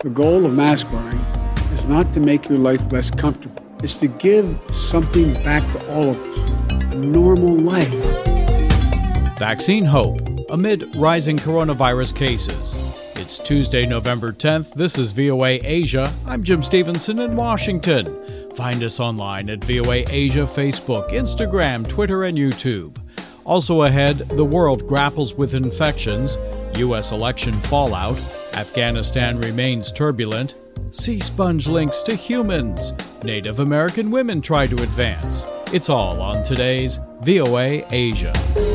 The goal of mask wearing is not to make your life less comfortable. It's to give something back to all of us, a normal life. Vaccine hope amid rising coronavirus cases. It's Tuesday, November 10th. This is VOA Asia. I'm Jim Stevenson in Washington. Find us online at VOA Asia, Facebook, Instagram, Twitter, and YouTube. Also ahead, the world grapples with infections, U.S. election fallout, Afghanistan remains turbulent, sea sponge links to humans, Native American women try to advance. It's all on today's VOA Asia.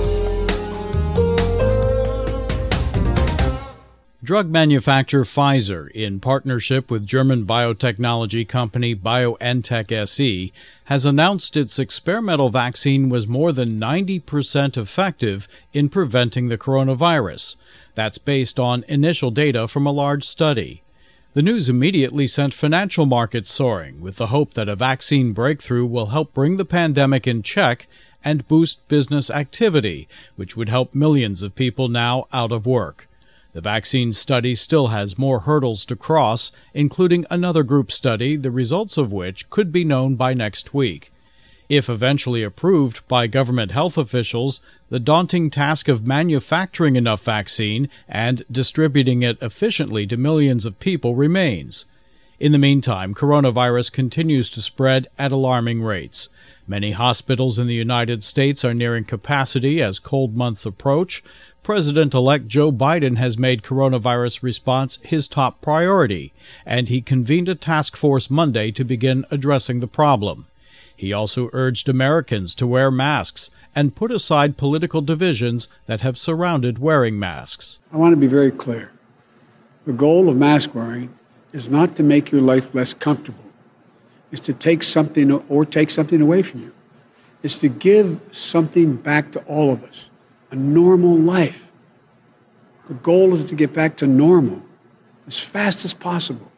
Drug manufacturer Pfizer, in partnership with German biotechnology company BioNTech SE, has announced its experimental vaccine was more than 90% effective in preventing the coronavirus. That's based on initial data from a large study. The news immediately sent financial markets soaring, with the hope that a vaccine breakthrough will help bring the pandemic in check and boost business activity, which would help millions of people now out of work. The vaccine study still has more hurdles to cross, including another group study, the results of which could be known by next week. If eventually approved by government health officials, the daunting task of manufacturing enough vaccine and distributing it efficiently to millions of people remains. In the meantime, coronavirus continues to spread at alarming rates. Many hospitals in the United States are nearing capacity as cold months approach. President-elect Joe Biden has made coronavirus response his top priority, and he convened a task force Monday to begin addressing the problem. He also urged Americans to wear masks and put aside political divisions that have surrounded wearing masks. I want to be very clear. The goal of mask wearing is not to make your life less comfortable. It's to take something away from you. It's to give something back to all of us, a normal life. The goal is to get back to normal as fast as possible.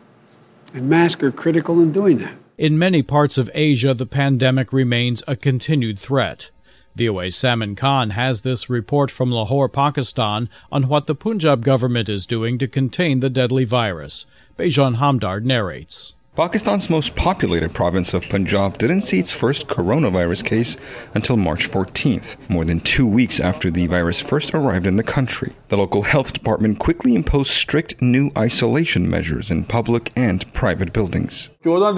And masks are critical in doing that. In many parts of Asia, the pandemic remains a continued threat. VOA's Salman Khan has this report from Lahore, Pakistan, on what the Punjab government is doing to contain the deadly virus. Bejan Hamdard narrates. Pakistan's most populated province of Punjab didn't see its first coronavirus case until March 14th, more than 2 weeks after the virus first arrived in the country. The local health department quickly imposed strict new isolation measures in public and private buildings.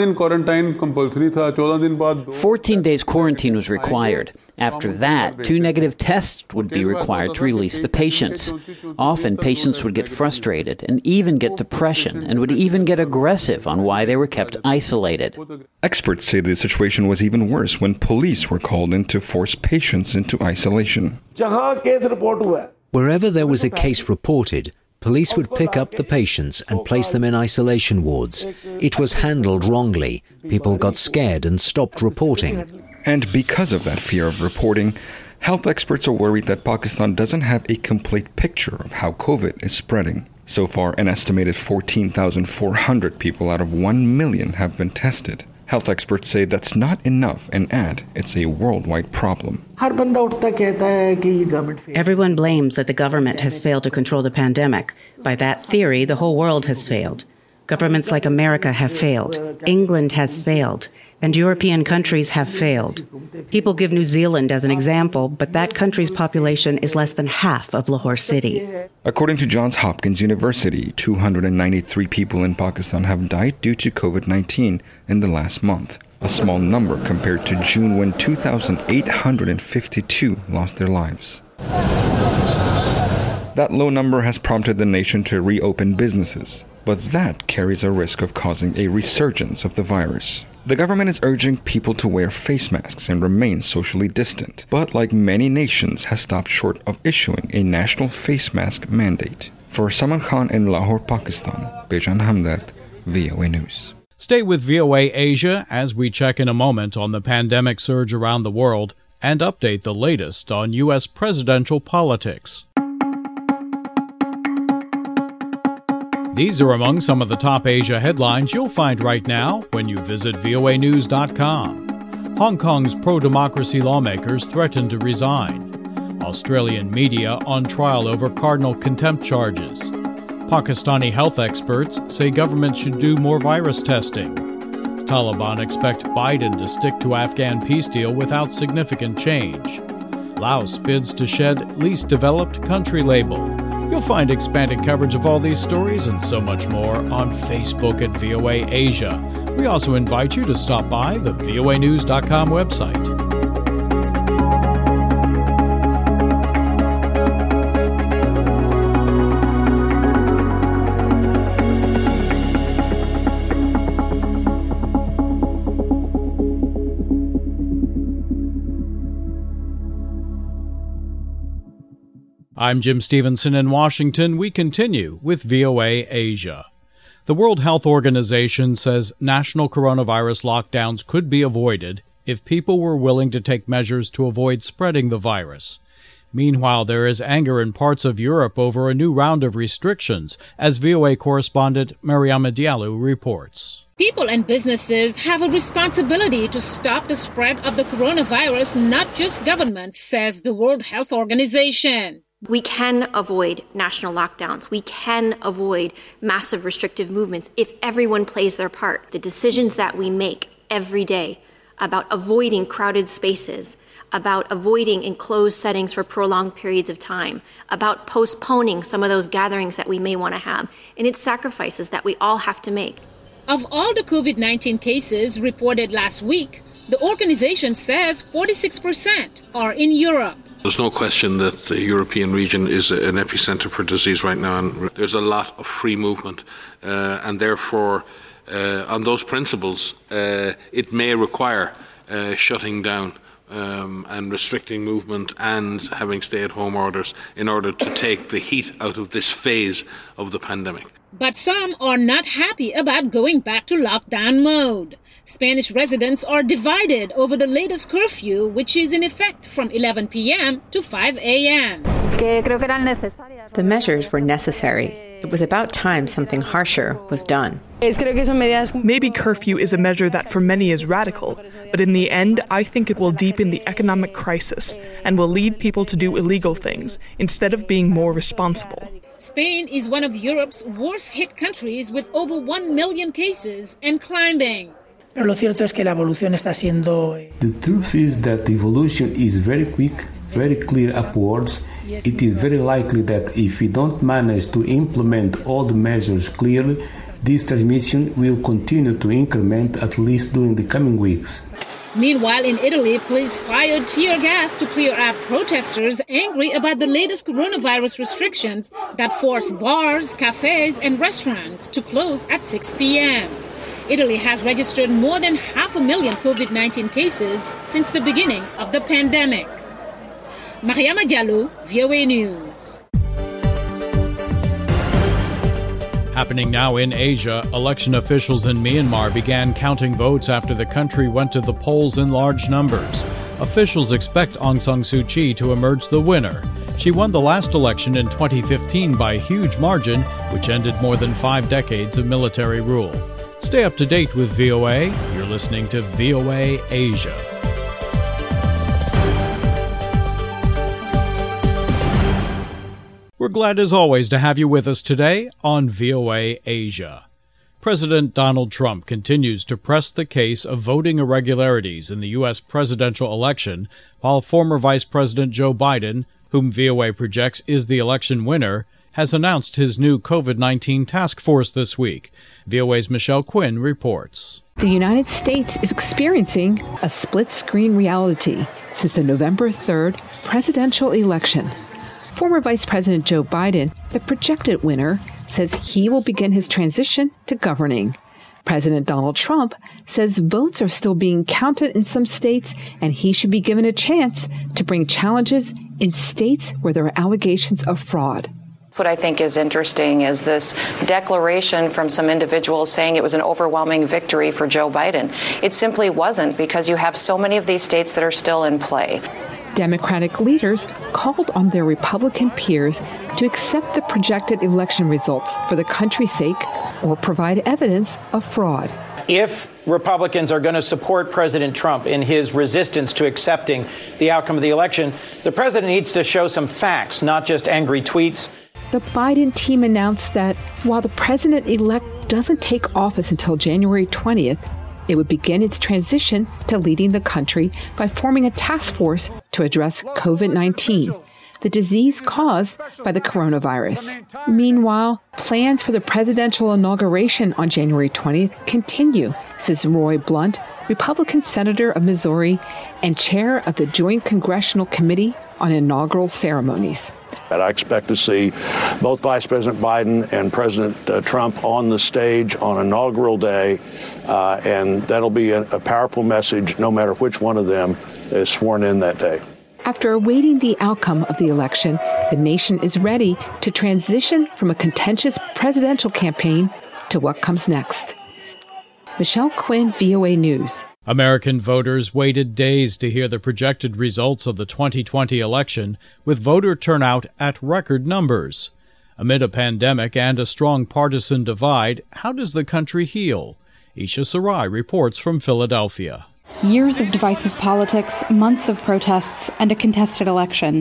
14 days quarantine was required. After that, 2 negative tests would be required to release the patients. Often, patients would get frustrated and even get depression and would even get aggressive on why they were kept isolated. Experts say the situation was even worse when police were called in to force patients into isolation. Wherever there was a case reported, police would pick up the patients and place them in isolation wards. It was handled wrongly. People got scared and stopped reporting. And because of that fear of reporting, health experts are worried that Pakistan doesn't have a complete picture of how COVID is spreading. So far, an estimated 14,400 people out of 1 million have been tested. Health experts say that's not enough and add it's a worldwide problem. Everyone blames that the government has failed to control the pandemic. By that theory, the whole world has failed. Governments like America have failed. England has failed. And European countries have failed. People give New Zealand as an example, but that country's population is less than half of Lahore City. According to Johns Hopkins University, 293 people in Pakistan have died due to COVID-19 in the last month, a small number compared to June when 2,852 lost their lives. That low number has prompted the nation to reopen businesses, but that carries a risk of causing a resurgence of the virus. The government is urging people to wear face masks and remain socially distant, but like many nations has stopped short of issuing a national face mask mandate. For Salman Khan in Lahore, Pakistan, Bejan Hamdard, VOA News. Stay with VOA Asia as we check in a moment on the pandemic surge around the world and update the latest on U.S. presidential politics. These are among some of the top Asia headlines you'll find right now when you visit voanews.com. Hong Kong's pro-democracy lawmakers threaten to resign. Australian media on trial over cardinal contempt charges. Pakistani health experts say government should do more virus testing. Taliban expect Biden to stick to Afghan peace deal without significant change. Laos bids to shed least developed country label. You'll find expanded coverage of all these stories and so much more on Facebook at VOA Asia. We also invite you to stop by the voanews.com website. I'm Jim Stevenson in Washington. We continue with VOA Asia. The World Health Organization says national coronavirus lockdowns could be avoided if people were willing to take measures to avoid spreading the virus. Meanwhile, there is anger in parts of Europe over a new round of restrictions, as VOA correspondent Mariama Diallo reports. People and businesses have a responsibility to stop the spread of the coronavirus, not just governments, says the World Health Organization. We can avoid national lockdowns. We can avoid massive restrictive movements if everyone plays their part. The decisions that we make every day about avoiding crowded spaces, about avoiding enclosed settings for prolonged periods of time, about postponing some of those gatherings that we may want to have, and it's sacrifices that we all have to make. Of all the COVID-19 cases reported last week, the organization says 46% are in Europe. There's no question that the European region is an epicenter for disease right now, and there's a lot of free movement, and therefore, on those principles, it may require shutting down and restricting movement and having stay-at-home orders in order to take the heat out of this phase of the pandemic. But some are not happy about going back to lockdown mode. Spanish residents are divided over the latest curfew, which is in effect from 11 p.m. to 5 a.m. The measures were necessary. It was about time something harsher was done. Maybe curfew is a measure that for many is radical, but in the end, I think it will deepen the economic crisis and will lead people to do illegal things instead of being more responsible. Spain is one of Europe's worst-hit countries with over 1 million cases and climbing. The truth is that the evolution is very quick, very clear upwards. It is very likely that if we don't manage to implement all the measures clearly, this transmission will continue to increment at least during the coming weeks. Meanwhile, in Italy, police fired tear gas to clear out protesters angry about the latest coronavirus restrictions that force bars, cafes, and restaurants to close at 6 p.m. Italy has registered more than 500,000 COVID-19 cases since the beginning of the pandemic. Mariama Diallo, VOA News. Happening now in Asia, election officials in Myanmar began counting votes after the country went to the polls in large numbers. Officials expect Aung San Suu Kyi to emerge the winner. She won the last election in 2015 by a huge margin, which ended more than 5 decades of military rule. Stay up to date with VOA. You're listening to VOA Asia. We're glad as always to have you with us today on VOA Asia. President Donald Trump continues to press the case of voting irregularities in the U.S. presidential election, while former Vice President Joe Biden, whom VOA projects is the election winner, has announced his new COVID-19 task force this week. VOA's Michelle Quinn reports. The United States is experiencing a split-screen reality since the November 3rd presidential election. Former Vice President Joe Biden, the projected winner, says he will begin his transition to governing. President Donald Trump says votes are still being counted in some states and he should be given a chance to bring challenges in states where there are allegations of fraud. What I think is interesting is this declaration from some individuals saying it was an overwhelming victory for Joe Biden. It simply wasn't, because you have so many of these states that are still in play. Democratic leaders called on their Republican peers to accept the projected election results for the country's sake or provide evidence of fraud. If Republicans are going to support President Trump in his resistance to accepting the outcome of the election, the president needs to show some facts, not just angry tweets. the Biden team announced that while the president-elect doesn't take office until January 20th, it would begin its transition to leading the country by forming a task force to address COVID-19, the disease caused by the coronavirus. Meanwhile, plans for the presidential inauguration on January 20th continue, says Roy Blunt, Republican senator of Missouri and chair of the Joint Congressional Committee on Inaugural Ceremonies. And I expect to see both Vice President Biden and President Trump on the stage on inaugural day, and that'll be a powerful message no matter which one of them is sworn in that day. After awaiting the outcome of the election, the nation is ready to transition from a contentious presidential campaign to what comes next. Michelle Quinn, VOA News. American voters waited days to hear the projected results of the 2020 election, with voter turnout at record numbers. Amid a pandemic and a strong partisan divide, how does the country heal? Isha Sarai reports from Philadelphia. Years of divisive politics, months of protests, and a contested election.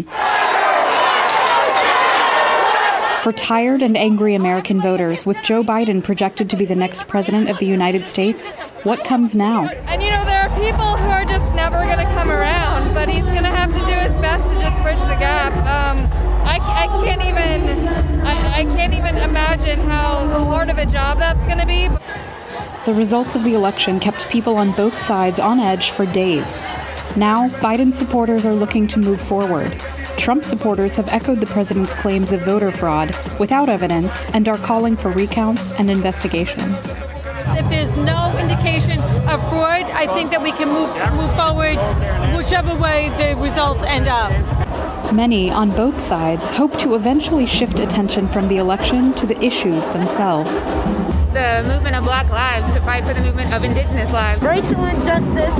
For tired and angry American voters, with Joe Biden projected to be the next president of the United States, what comes now? And there are people who are just never going to come around, but he's going to have to do his best to just bridge the gap. I can't even imagine how hard of a job that's going to be. The results of the election kept people on both sides on edge for days. Now, Biden supporters are looking to move forward. Trump supporters have echoed the president's claims of voter fraud without evidence and are calling for recounts and investigations. If there's no indication of fraud, I think that we can move forward whichever way the results end up. Many on both sides hope to eventually shift attention from the election to the issues themselves. The movement of Black lives to fight for the movement of Indigenous lives. Racial injustice.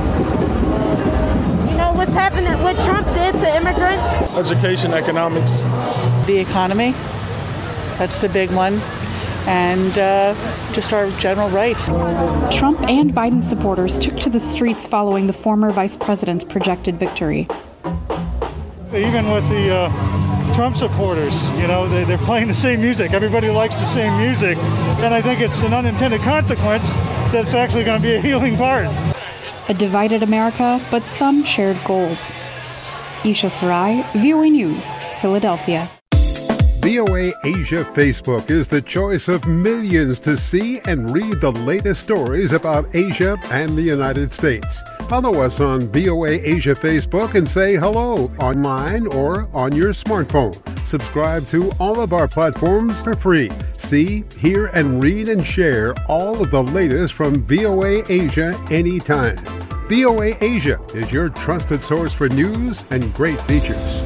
What's happening, what Trump did to immigrants. Education, economics. The economy, that's the big one. And just our general rights. Trump and Biden supporters took to the streets following the former vice president's projected victory. Even with the Trump supporters, they're playing the same music. Everybody likes the same music. And I think it's an unintended consequence that's actually going to be a healing part. A divided America, but some shared goals. Isha Sarai, VOA News, Philadelphia. VOA Asia Facebook is the choice of millions to see and read the latest stories about Asia and the United States. Follow us on VOA Asia Facebook and say hello online or on your smartphone. Subscribe to all of our platforms for free. See, hear, and read and share all of the latest from VOA Asia anytime. VOA Asia is your trusted source for news and great features.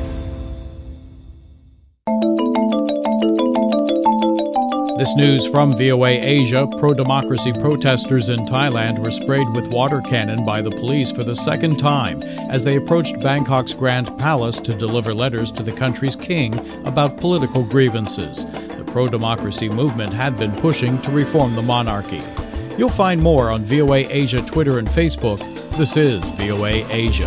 This news from VOA Asia. Pro-democracy protesters in Thailand were sprayed with water cannon by the police for the second time as they approached Bangkok's Grand Palace to deliver letters to the country's king about political grievances. The pro-democracy movement had been pushing to reform the monarchy. You'll find more on VOA Asia Twitter and Facebook. This is VOA Asia.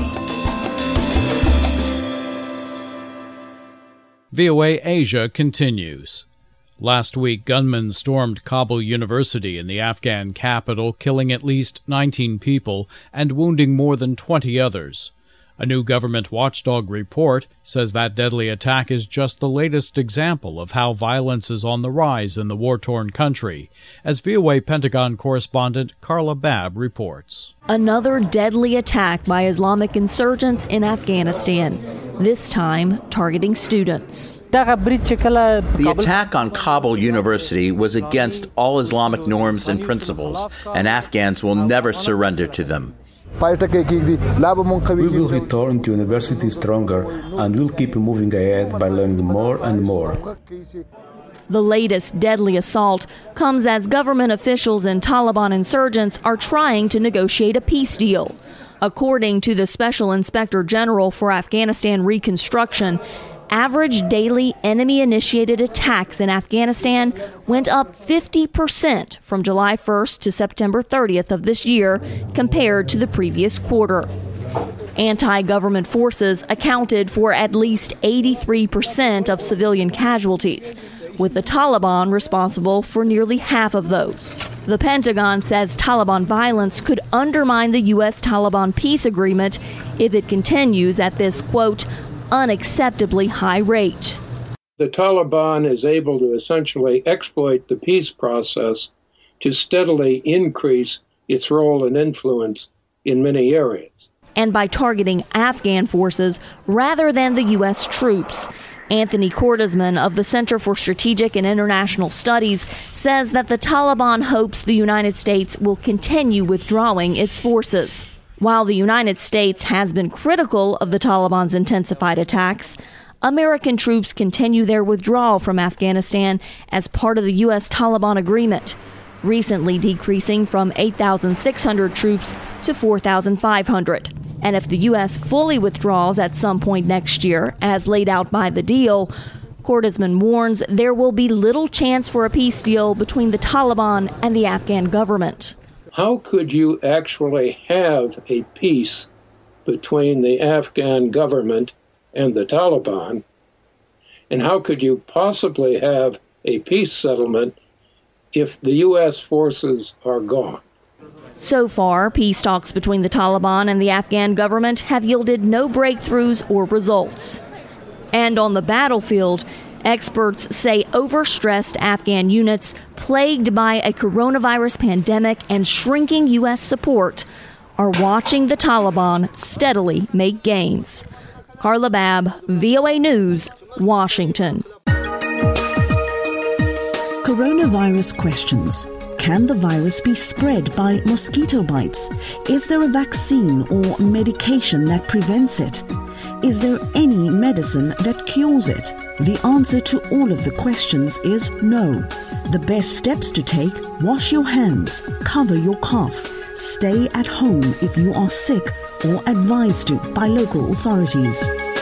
VOA Asia continues. Last week, gunmen stormed Kabul University in the Afghan capital, killing at least 19 people and wounding more than 20 others. A new government watchdog report says that deadly attack is just the latest example of how violence is on the rise in the war-torn country, as VOA Pentagon correspondent Carla Babb reports. Another deadly attack by Islamic insurgents in Afghanistan, this time targeting students. The attack on Kabul University was against all Islamic norms and principles, and Afghans will never surrender to them. We will return to university stronger and will keep moving ahead by learning more and more. The latest deadly assault comes as government officials and Taliban insurgents are trying to negotiate a peace deal. According to the Special Inspector General for Afghanistan Reconstruction, average daily enemy-initiated attacks in Afghanistan went up 50% from July 1st to September 30th of this year compared to the previous quarter. Anti-government forces accounted for at least 83% of civilian casualties, with the Taliban responsible for nearly half of those. The Pentagon says Taliban violence could undermine the U.S.-Taliban peace agreement if it continues at this, quote, unacceptably high rate. The Taliban is able to essentially exploit the peace process to steadily increase its role and influence in many areas. And by targeting Afghan forces rather than the U.S. troops. Anthony Cordesman of the Center for Strategic and International Studies says that the Taliban hopes the United States will continue withdrawing its forces. While the United States has been critical of the Taliban's intensified attacks, American troops continue their withdrawal from Afghanistan as part of the U.S. Taliban agreement, recently decreasing from 8,600 troops to 4,500. And if the U.S. fully withdraws at some point next year, as laid out by the deal, Cordesman warns there will be little chance for a peace deal between the Taliban and the Afghan government. How could you actually have a peace between the Afghan government and the Taliban? And how could you possibly have a peace settlement if the U.S. forces are gone? So far, peace talks between the Taliban and the Afghan government have yielded no breakthroughs or results. And on the battlefield, experts say overstressed Afghan units plagued by a coronavirus pandemic and shrinking U.S. support are watching the Taliban steadily make gains. Carla Babb, VOA News, Washington. Coronavirus questions. Can the virus be spread by mosquito bites? Is there a vaccine or medication that prevents it? Is there any medicine that cures it? The answer to all of the questions is no. The best steps to take: wash your hands, cover your cough, stay at home if you are sick or advised to by local authorities.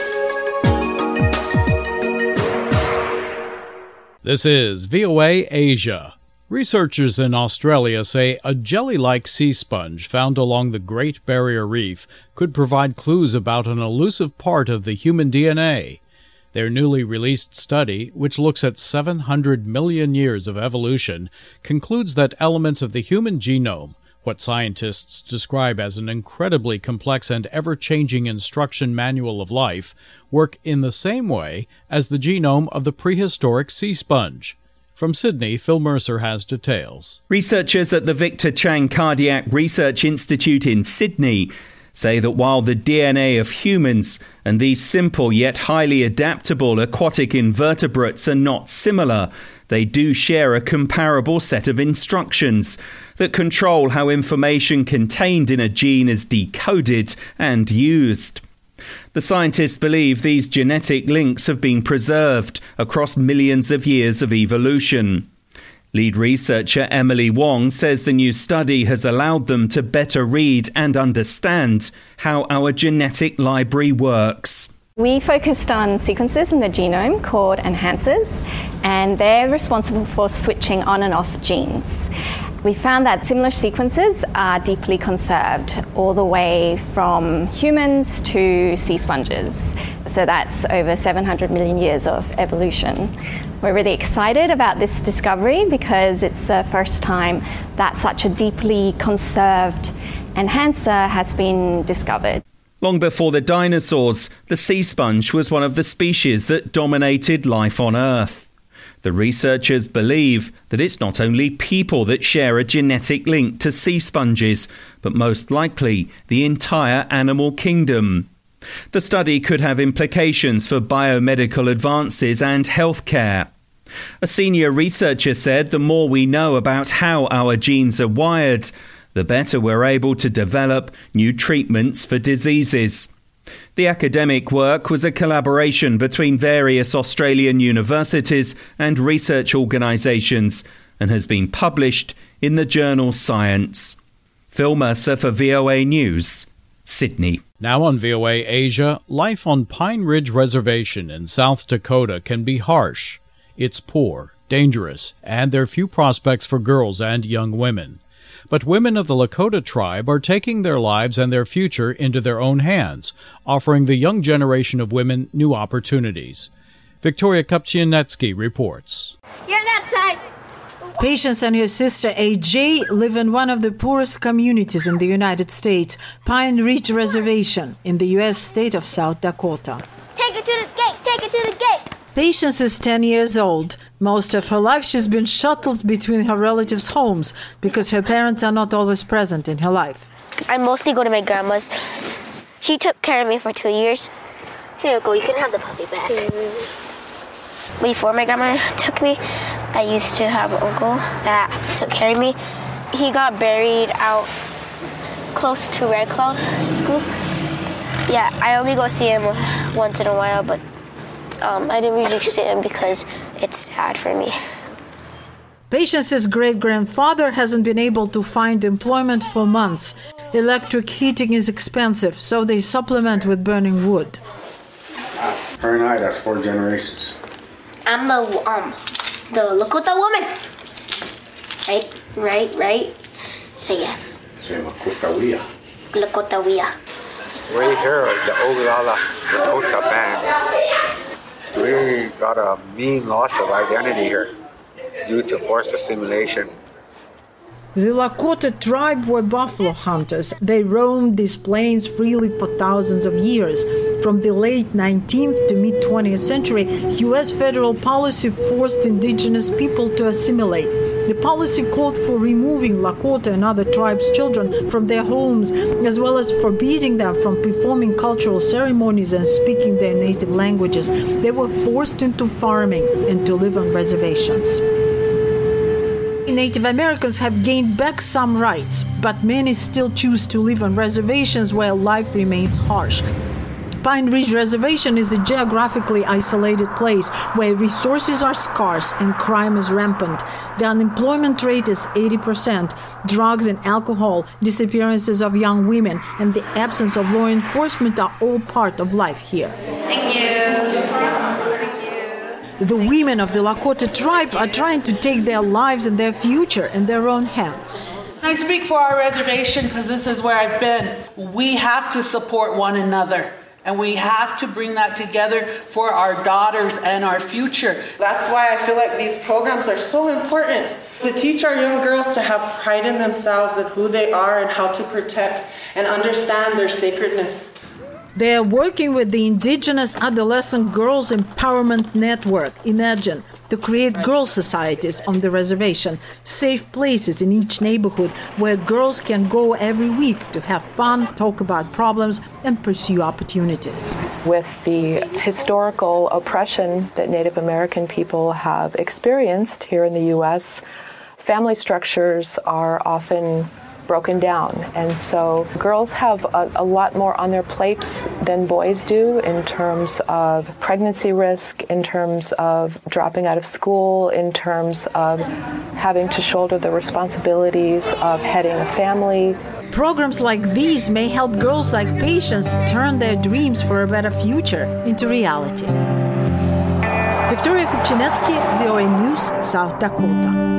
This is VOA Asia. Researchers in Australia say a jelly-like sea sponge found along the Great Barrier Reef could provide clues about an elusive part of the human DNA. Their newly released study, which looks at 700 million years of evolution, concludes that elements of the human genome, what scientists describe as an incredibly complex and ever-changing instruction manual of life, work in the same way as the genome of the prehistoric sea sponge. From Sydney, Phil Mercer has details. Researchers at the Victor Chang Cardiac Research Institute in Sydney say that while the DNA of humans and these simple yet highly adaptable aquatic invertebrates are not similar, they do share a comparable set of instructions that control how information contained in a gene is decoded and used. The scientists believe these genetic links have been preserved across millions of years of evolution. Lead researcher Emily Wong says the new study has allowed them to better read and understand how our genetic library works. We focused on sequences in the genome called enhancers, and they're responsible for switching on and off genes. We found that similar sequences are deeply conserved all the way from humans to sea sponges. So that's over 700 million years of evolution. We're really excited about this discovery because it's the first time that such a deeply conserved enhancer has been discovered. Long before the dinosaurs, the sea sponge was one of the species that dominated life on Earth. The researchers believe that it's not only people that share a genetic link to sea sponges, but most likely the entire animal kingdom. The study could have implications for biomedical advances and healthcare. A senior researcher said the more we know about how our genes are wired, the better we're able to develop new treatments for diseases. The academic work was a collaboration between various Australian universities and research organisations and has been published in the journal Science. Phil Mercer for VOA News, Sydney. Now on VOA Asia, life on Pine Ridge Reservation in South Dakota can be harsh. It's poor, dangerous, and there are few prospects for girls and young women. But women of the Lakota tribe are taking their lives and their future into their own hands, offering the young generation of women new opportunities. Victoria Kupchianetsky reports. You're on that side. Patience and her sister AJ live in one of the poorest communities in the United States, Pine Ridge Reservation, in the U.S. state of South Dakota. Take it to the gate. Take it to the gate. Patience is 10 years old. Most of her life she's been shuttled between her relatives' homes because her parents are not always present in her life. I mostly go to my grandma's. She took care of me for 2 years. Here you go, you can have the puppy back. Before my grandma took me, I used to have an uncle that took care of me. He got buried out close to Red Cloud School. Yeah, I only go see him once in a while, but I didn't really see him because it's sad for me. Patience's great-grandfather hasn't been able to find employment for months. Electric heating is expensive, so they supplement with burning wood. Her and I, that's 4 generations. I'm the Lakota woman. Right? Say yes. Say Lakota-wea. Lakota-wea. We here at the Oglala Lakota band. We got a mean loss of identity here due to forced assimilation. The Lakota tribe were buffalo hunters. They roamed these plains freely for thousands of years. From the late 19th to mid-20th century, U.S. federal policy forced indigenous people to assimilate. The policy called for removing Lakota and other tribes' children from their homes, as well as forbidding them from performing cultural ceremonies and speaking their native languages. They were forced into farming and to live on reservations. Native Americans have gained back some rights, but many still choose to live on reservations where life remains harsh. Pine Ridge Reservation is a geographically isolated place where resources are scarce and crime is rampant. The unemployment rate is 80%. Drugs and alcohol, disappearances of young women, and the absence of law enforcement are all part of life here. Thank you. The women of the Lakota tribe are trying to take their lives and their future in their own hands. I speak for our reservation because this is where I've been. We have to support one another. And we have to bring that together for our daughters and our future. That's why I feel like these programs are so important, to teach our young girls to have pride in themselves and who they are and how to protect and understand their sacredness. They are working with the Indigenous Adolescent Girls Empowerment Network, Imagine, to create girl societies on the reservation, safe places in each neighborhood where girls can go every week to have fun, talk about problems, and pursue opportunities. With the historical oppression that Native American people have experienced here in the U.S., family structures are often broken down, and so girls have a lot more on their plates than boys do in terms of pregnancy risk, in terms of dropping out of school, in terms of having to shoulder the responsibilities of heading a family. Programs like these may help girls like Patience turn their dreams for a better future into reality. Victoria Kupchianetsky, VOA News, South Dakota.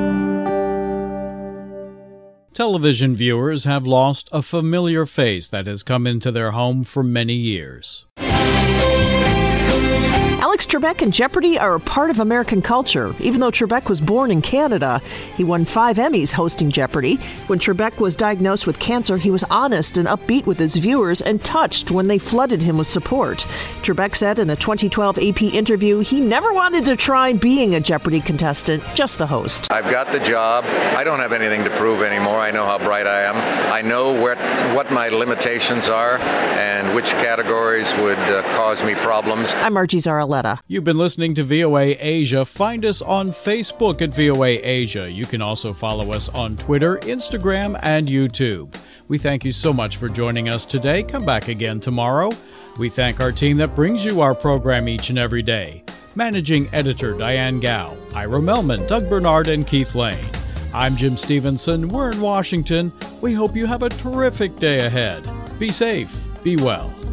Television viewers have lost a familiar face that has come into their home for many years. Alex Trebek and Jeopardy are a part of American culture. Even though Trebek was born in Canada, he won 5 Emmys hosting Jeopardy. When Trebek was diagnosed with cancer, he was honest and upbeat with his viewers and touched when they flooded him with support. Trebek said in a 2012 AP interview he never wanted to try being a Jeopardy contestant, just the host. I've got the job. I don't have anything to prove anymore. I know how bright I am. I know what my limitations are and which categories would cause me problems. I'm Margie Zaraletta. You've been listening to VOA Asia. Find us on Facebook at VOA Asia. You can also follow us on Twitter, Instagram, and YouTube. We thank you so much for joining us today. Come back again tomorrow. We thank our team that brings you our program each and every day. Managing Editor Diane Gao, Ira Melman, Doug Bernard, and Keith Lane. I'm Jim Stevenson. We're in Washington. We hope you have a terrific day ahead. Be safe. Be well.